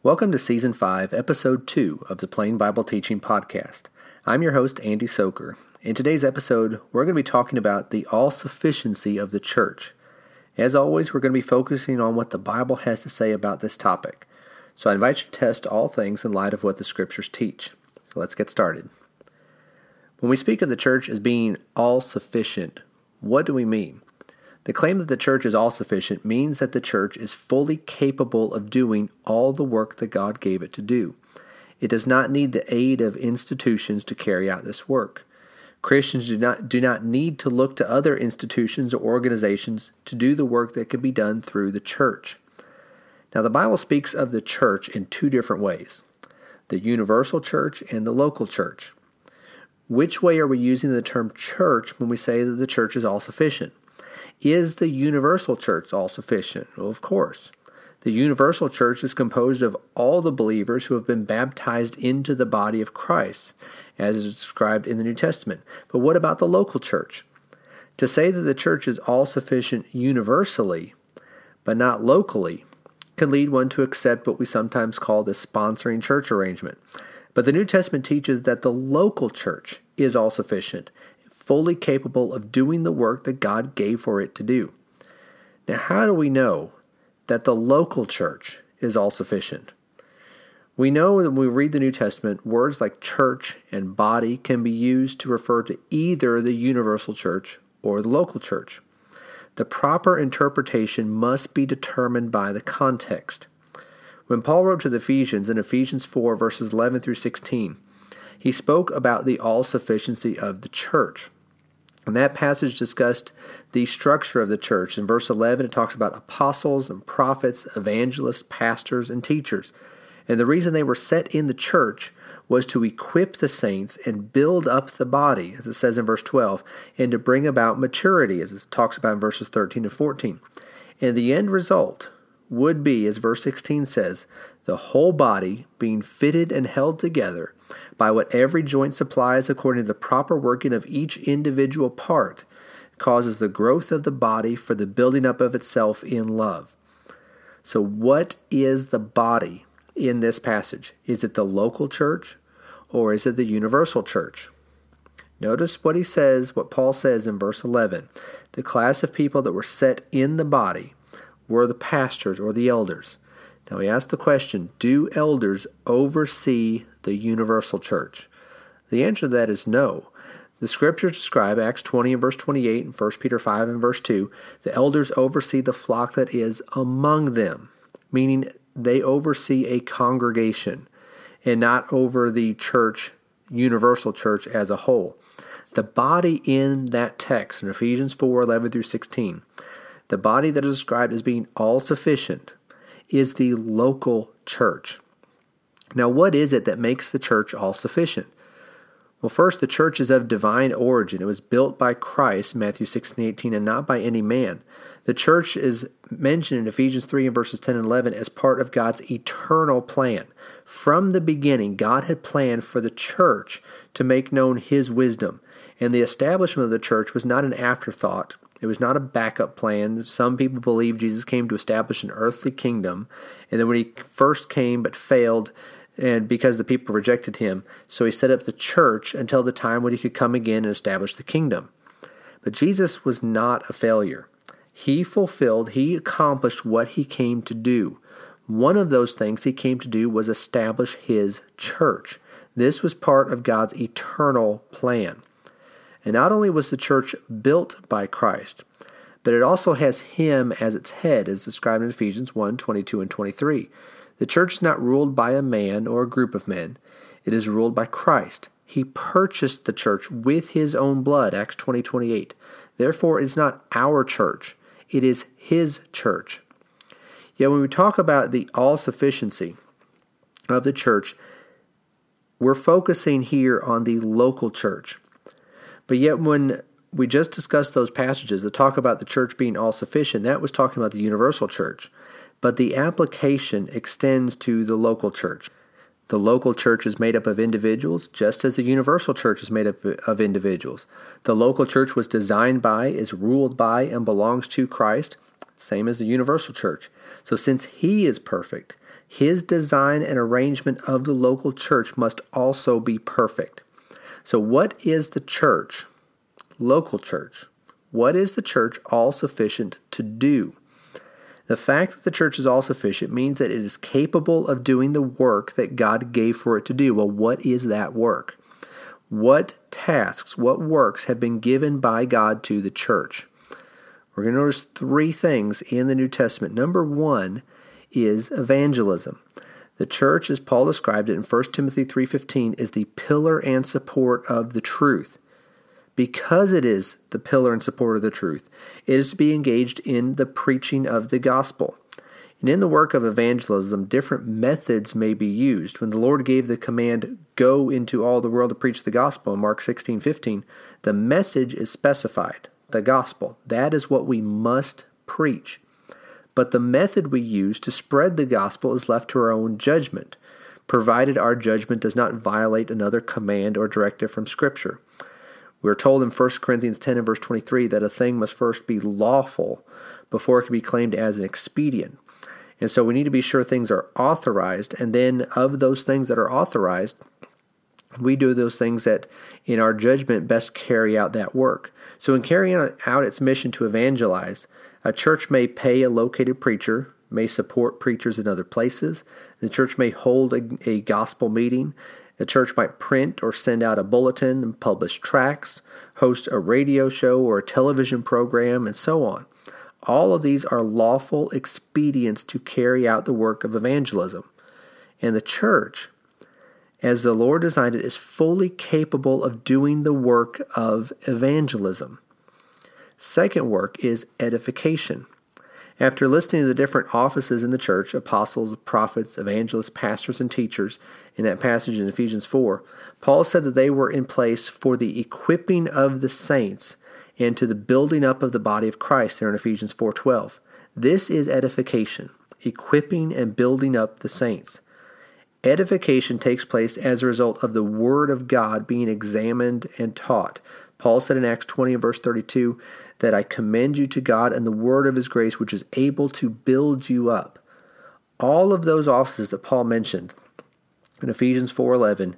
Welcome to Season 5, Episode 2 of the Plain Bible Teaching Podcast. I'm your host, Andy Soker. In today's episode, we're going to be talking about the all-sufficiency of the church. As always, we're going to be focusing on what the Bible has to say about this topic. So I invite you to test all things in light of what the Scriptures teach. So let's get started. When we speak of the church as being all-sufficient, what do we mean? The claim that the church is all-sufficient means that the church is fully capable of doing all the work that God gave it to do. It does not need the aid of institutions to carry out this work. Christians do not need to look to other institutions or organizations to do the work that can be done through the church. Now, the Bible speaks of the church in two different ways, the universal church and the local church. Which way are we using the term church when we say that the church is all-sufficient? Is the universal church all-sufficient? Well, of course. The universal church is composed of all the believers who have been baptized into the body of Christ, as is described in the New Testament. But what about the local church? To say that the church is all-sufficient universally, but not locally, can lead one to accept what we sometimes call the sponsoring church arrangement. But the New Testament teaches that the local church is all-sufficient, fully capable of doing the work that God gave for it to do. Now, how do we know that the local church is all-sufficient? We know that when we read the New Testament, words like church and body can be used to refer to either the universal church or the local church. The proper interpretation must be determined by the context. When Paul wrote to the Ephesians in Ephesians 4, verses 11 through 16, he spoke about the all-sufficiency of the church. And that passage discussed the structure of the church. In verse 11, it talks about apostles and prophets, evangelists, pastors, and teachers. And the reason they were set in the church was to equip the saints and build up the body, as it says in verse 12, and to bring about maturity, as it talks about in verses 13 and 14. And the end result would be, as verse 16 says, the whole body being fitted and held together by what every joint supplies according to the proper working of each individual part, causes the growth of the body for the building up of itself in love. So what is the body in this passage? Is it the local church or is it the universal church? Notice what Paul says in verse 11. The class of people that were set in the body were the pastors or the elders. Now we ask the question, do elders oversee the universal church? The answer to that is no. The Scriptures describe, Acts 20 and verse 28 and 1 Peter 5 and verse 2, the elders oversee the flock that is among them, meaning they oversee a congregation and not over the church, universal church as a whole. The body in that text, in Ephesians 4, 11 through 16, the body that is described as being all-sufficient is the local church. Now, what is it that makes the church all-sufficient? Well, first, the church is of divine origin. It was built by Christ, Matthew 16:18, and not by any man. The church is mentioned in Ephesians 3 and verses 10 and 11 as part of God's eternal plan. From the beginning, God had planned for the church to make known His wisdom, and the establishment of the church was not an afterthought. It was not a backup plan. Some people believe Jesus came to establish an earthly kingdom, and then when He first came but failed, and because the people rejected Him, so He set up the church until the time when He could come again and establish the kingdom. But Jesus was not a failure. He accomplished what He came to do. One of those things He came to do was establish His church. This was part of God's eternal plan. And not only was the church built by Christ, but it also has Him as its head, as described in Ephesians 1, 22 and 23. The church is not ruled by a man or a group of men. It is ruled by Christ. He purchased the church with His own blood, Acts 20, 28. Therefore, it is not our church. It is His church. Yet when we talk about the all-sufficiency of the church, we're focusing here on the local church. But yet when we just discussed those passages that talk about the church being all-sufficient, that was talking about the universal church. But the application extends to the local church. The local church is made up of individuals, just as the universal church is made up of individuals. The local church was designed by, is ruled by, and belongs to Christ, same as the universal church. So since He is perfect, His design and arrangement of the local church must also be perfect. So what is the church? Local church. What is the church all sufficient to do? The fact that the church is all sufficient means that it is capable of doing the work that God gave for it to do. Well, what is that work? What tasks, what works have been given by God to the church? We're going to notice three things in the New Testament. Number one is evangelism. The church, as Paul described it in 1 Timothy 3:15, is the pillar and support of the truth. Because it is the pillar and support of the truth, it is to be engaged in the preaching of the gospel. And in the work of evangelism, different methods may be used. When the Lord gave the command, go into all the world to preach the gospel in Mark 16:15, the message is specified, the gospel. That is what we must preach. But the method we use to spread the gospel is left to our own judgment, provided our judgment does not violate another command or directive from Scripture. We're told in 1 Corinthians 10 and verse 23 that a thing must first be lawful before it can be claimed as an expedient. And so we need to be sure things are authorized, and then of those things that are authorized, we do those things that, in our judgment, best carry out that work. So in carrying out its mission to evangelize, a church may pay a located preacher, may support preachers in other places. The church may hold a gospel meeting. The church might print or send out a bulletin and publish tracts, host a radio show or a television program, and so on. All of these are lawful expedients to carry out the work of evangelism. And the church, as the Lord designed it, is fully capable of doing the work of evangelism. Second work is edification. After listening to the different offices in the church, apostles, prophets, evangelists, pastors, and teachers, in that passage in Ephesians 4, Paul said that they were in place for the equipping of the saints and to the building up of the body of Christ there in Ephesians 4:12. This is edification, equipping and building up the saints. Edification takes place as a result of the Word of God being examined and taught. Paul said in Acts 20 and verse 32 that I commend you to God and the word of His grace, which is able to build you up. All of those offices that Paul mentioned in Ephesians 4:11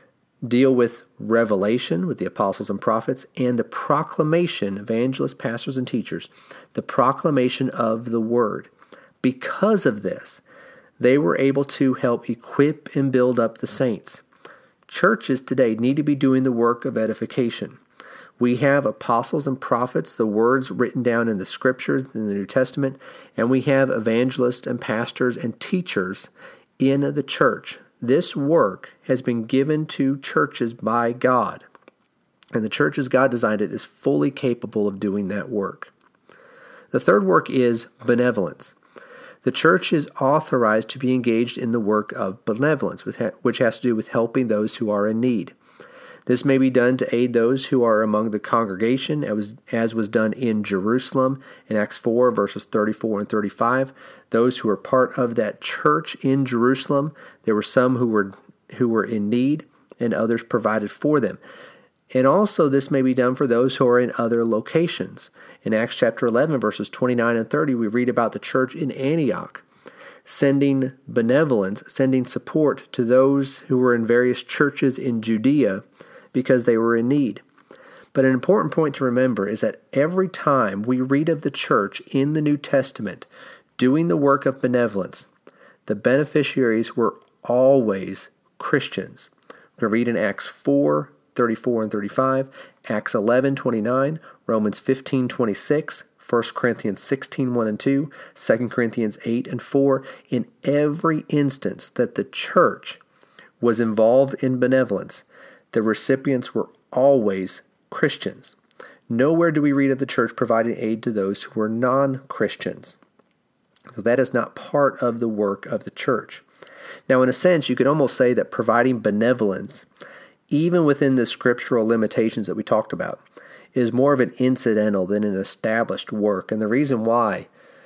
deal with revelation with the apostles and prophets and the proclamation, evangelists, pastors, and teachers, the proclamation of the word. Because of this, they were able to help equip and build up the saints. Churches today need to be doing the work of edification. We have apostles and prophets, the words written down in the Scriptures in the New Testament, and we have evangelists and pastors and teachers in the church. This work has been given to churches by God, and the church as God designed it is fully capable of doing that work. The third work is benevolence. The church is authorized to be engaged in the work of benevolence, which has to do with helping those who are in need. This may be done to aid those who are among the congregation, as was done in Jerusalem in Acts 4, verses 34 and 35. Those who were part of that church in Jerusalem, there were some who were in need, and others provided for them. And also this may be done for those who are in other locations. In Acts chapter 11, verses 29 and 30, we read about the church in Antioch sending benevolence, sending support to those who were in various churches in Judea because they were in need. But an important point to remember is that every time we read of the church in the New Testament doing the work of benevolence, the beneficiaries were always Christians. We're going to read in Acts 4, 34 and 35, Acts 11, 29, Romans 15, 26, 1 Corinthians 16, 1 and 2, 2 Corinthians 8 and 4. In every instance that the church was involved in benevolence, the recipients were always Christians. Nowhere do we read of the church providing aid to those who were non-Christians. So that is not part of the work of the church. Now, in a sense, you could almost say that providing benevolence, even within the scriptural limitations that we talked about, is more of an incidental than an established work. And the reason why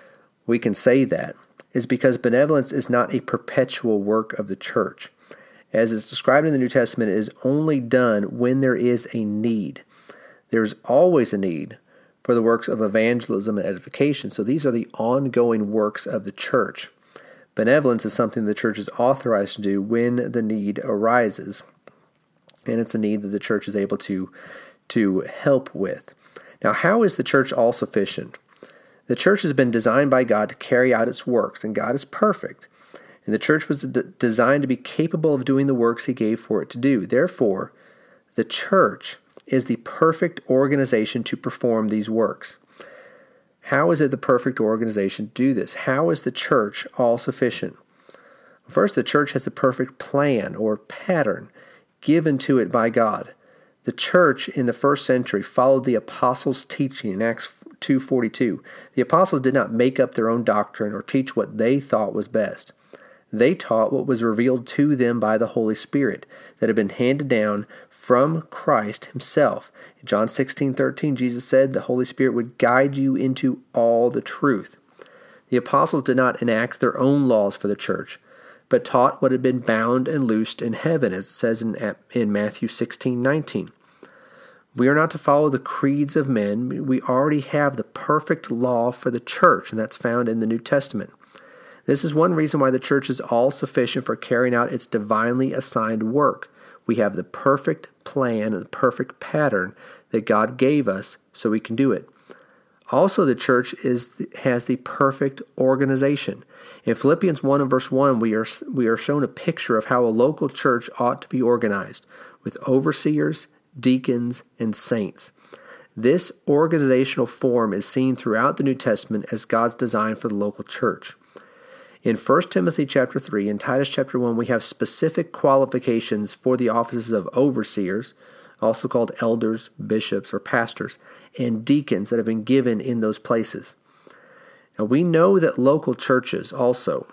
we can say that is because benevolence is not a perpetual work of the church. As it's described in the New Testament, it is only done when there is a need. There's always a need for the works of evangelism and edification. So these are the ongoing works of the church. Benevolence is something the church is authorized to do when the need arises, and it's a need that the church is able to help with. Now, how is the church all-sufficient? The church has been designed by God to carry out its works, and God is perfect. And the church was designed to be capable of doing the works He gave for it to do. Therefore, the church is the perfect organization to perform these works. How is it the perfect organization to do this? How is the church all-sufficient? First, the church has the perfect plan or pattern given to it by God. The church in the first century followed the apostles' teaching in Acts 2:42. The apostles did not make up their own doctrine or teach what they thought was best. They taught what was revealed to them by the Holy Spirit that had been handed down from Christ Himself. In John 16:13, Jesus said the Holy Spirit would guide you into all the truth. The apostles did not enact their own laws for the church, but taught what had been bound and loosed in heaven, as it says in Matthew 16:19. We are not to follow the creeds of men. We already have the perfect law for the church, and that's found in the New Testament. This is one reason why the church is all-sufficient for carrying out its divinely assigned work. We have the perfect plan and the perfect pattern that God gave us so we can do it. Also, the church has the perfect organization. In Philippians 1 and verse 1, we are shown a picture of how a local church ought to be organized, with overseers, deacons, and saints. This organizational form is seen throughout the New Testament as God's design for the local church. In 1 Timothy chapter 3 and Titus chapter 1, we have specific qualifications for the offices of overseers, also called elders, bishops, or pastors, and deacons that have been given in those places. Now, we know that local churches also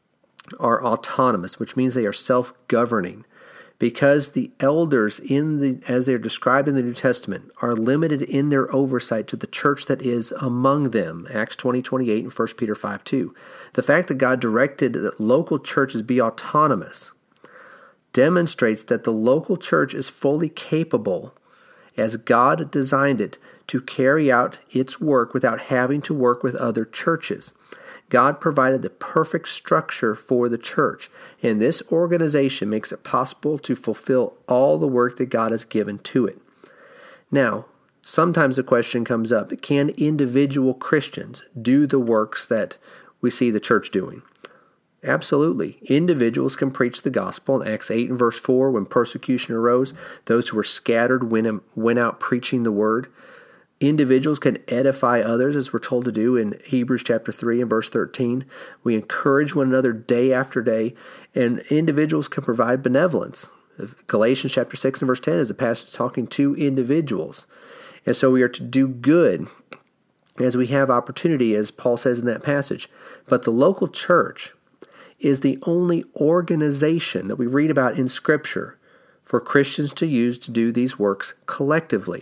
are autonomous, which means they are self-governing, because the elders, as they are described in the New Testament, are limited in their oversight to the church that is among them, Acts 20:28 and 1 Peter 5:2. The fact that God directed that local churches be autonomous demonstrates that the local church is fully capable, as God designed it, to carry out its work without having to work with other churches. God provided the perfect structure for the church, and this organization makes it possible to fulfill all the work that God has given to it. Now, sometimes the question comes up, can individual Christians do the works that we see the church doing? Absolutely. Individuals can preach the gospel. In Acts 8 and verse 4, when persecution arose, those who were scattered went out preaching the word. Individuals can edify others, as we're told to do in Hebrews chapter 3 and verse 13. We encourage one another day after day, and individuals can provide benevolence. Galatians chapter 6 and verse 10 is a passage talking to individuals. And so we are to do good as we have opportunity, as Paul says in that passage. But the local church is the only organization that we read about in Scripture for Christians to use to do these works collectively.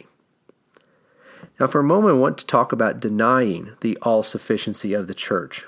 Now, for a moment, I want to talk about denying the all-sufficiency of the church.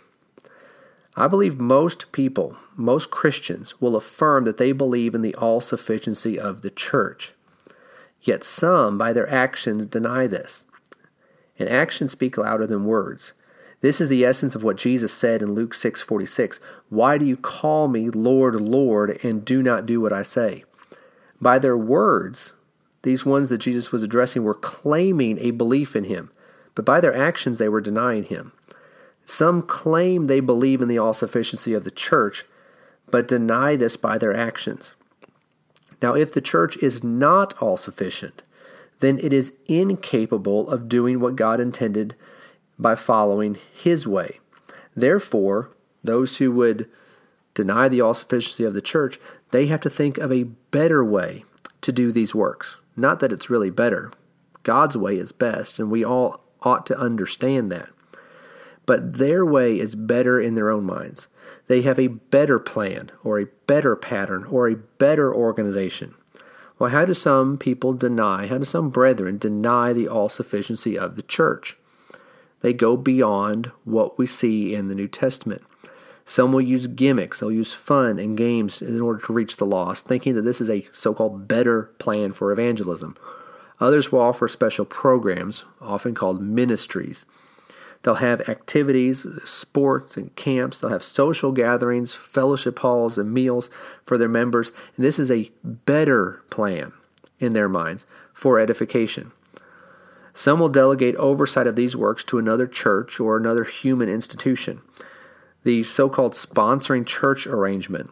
I believe most people, most Christians, will affirm that they believe in the all-sufficiency of the church. Yet some, by their actions, deny this. And actions speak louder than words. This is the essence of what Jesus said in Luke 6:46. Why do you call me Lord, Lord, and do not do what I say? By their words, these ones that Jesus was addressing were claiming a belief in Him, but by their actions they were denying Him. Some claim they believe in the all-sufficiency of the church, but deny this by their actions. Now, if the church is not all-sufficient, then it is incapable of doing what God intended by following His way. Therefore, those who would deny the all-sufficiency of the church, they have to think of a better way to do these works. Not that it's really better. God's way is best, and we all ought to understand that. But their way is better in their own minds. They have a better plan, or a better pattern, or a better organization. Well, how do some brethren deny the all-sufficiency of the church? They go beyond what we see in the New Testament. Some will use gimmicks, they'll use fun and games in order to reach the lost, thinking that this is a so-called better plan for evangelism. Others will offer special programs, often called ministries. They'll have activities, sports and camps. They'll have social gatherings, fellowship halls, and meals for their members. And this is a better plan in their minds for edification. Some will delegate oversight of these works to another church or another human institution. The so-called sponsoring church arrangement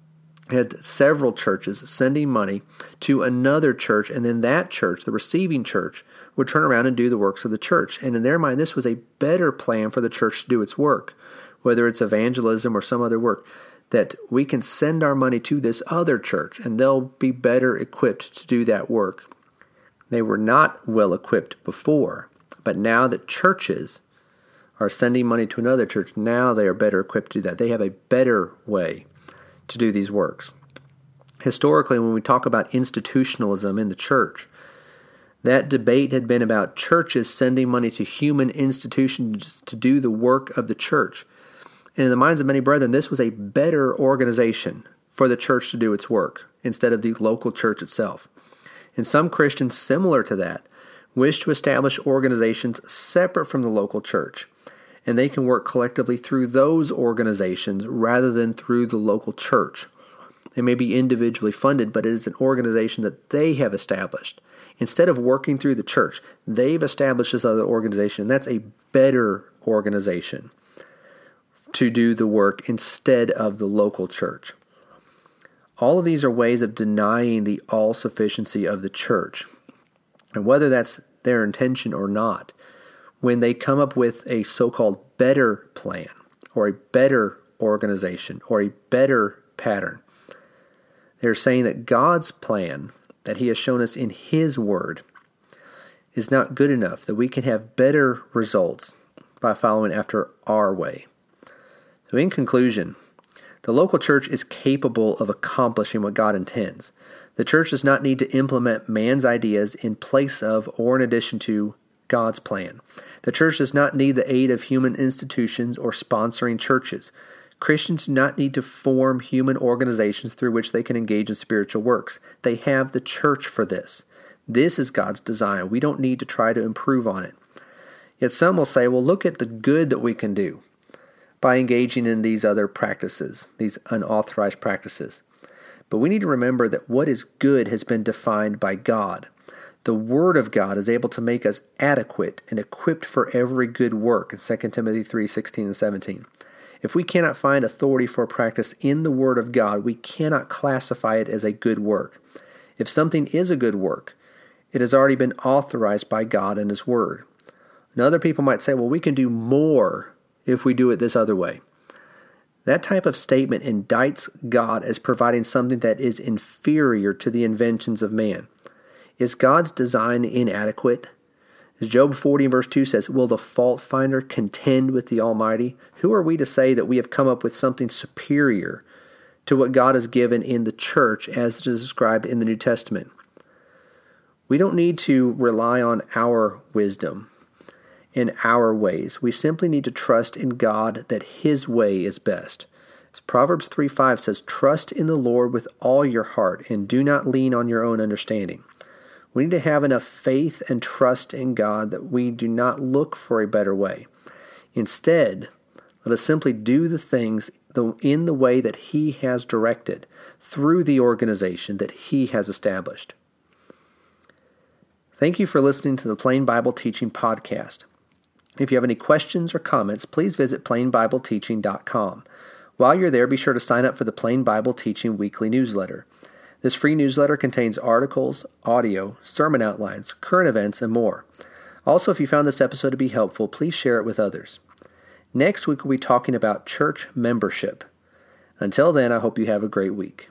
had several churches sending money to another church, and then that church, the receiving church, would turn around and do the works of the church. And in their mind, this was a better plan for the church to do its work, whether it's evangelism or some other work, that we can send our money to this other church, and they'll be better equipped to do that work. They were not well equipped before, but now that churches are sending money to another church, now they are better equipped to do that. They have a better way to do these works. Historically, when we talk about institutionalism in the church, that debate had been about churches sending money to human institutions to do the work of the church. And in the minds of many brethren, this was a better organization for the church to do its work instead of the local church itself. And some Christians similar to that wish to establish organizations separate from the local church, and they can work collectively through those organizations rather than through the local church. They may be individually funded, but it is an organization that they have established. Instead of working through the church, they've established this other organization. That's a better organization to do the work instead of the local church. All of these are ways of denying the all-sufficiency of the church. And whether that's their intention or not, when they come up with a so-called better plan or a better organization or a better pattern, they're saying that God's plan that He has shown us in His Word is not good enough, that we can have better results by following after our way. So in conclusion, the local church is capable of accomplishing what God intends. The church does not need to implement man's ideas in place of or in addition to God's plan. The church does not need the aid of human institutions or sponsoring churches. Christians do not need to form human organizations through which they can engage in spiritual works. They have the church for this. This is God's design. We don't need to try to improve on it. Yet some will say, well, look at the good that we can do by engaging in these other practices, these unauthorized practices. But we need to remember that what is good has been defined by God. The Word of God is able to make us adequate and equipped for every good work in 2 Timothy 3:16 and 17. If we cannot find authority for a practice in the Word of God, we cannot classify it as a good work. If something is a good work, it has already been authorized by God and His Word. And other people might say, well, we can do more if we do it this other way. That type of statement indicts God as providing something that is inferior to the inventions of man. Is God's design inadequate? As Job 40 verse 2 says, will the fault finder contend with the Almighty? Who are we to say that we have come up with something superior to what God has given in the church as it is described in the New Testament? We don't need to rely on our wisdom in our ways. We simply need to trust in God that His way is best. As Proverbs 3:5 says, trust in the Lord with all your heart and do not lean on your own understanding. We need to have enough faith and trust in God that we do not look for a better way. Instead, let us simply do the things in the way that He has directed through the organization that He has established. Thank you for listening to the Plain Bible Teaching Podcast. If you have any questions or comments, please visit plainbibleteaching.com. While you're there, be sure to sign up for the Plain Bible Teaching weekly newsletter. This free newsletter contains articles, audio, sermon outlines, current events, and more. Also, if you found this episode to be helpful, please share it with others. Next week, we'll be talking about church membership. Until then, I hope you have a great week.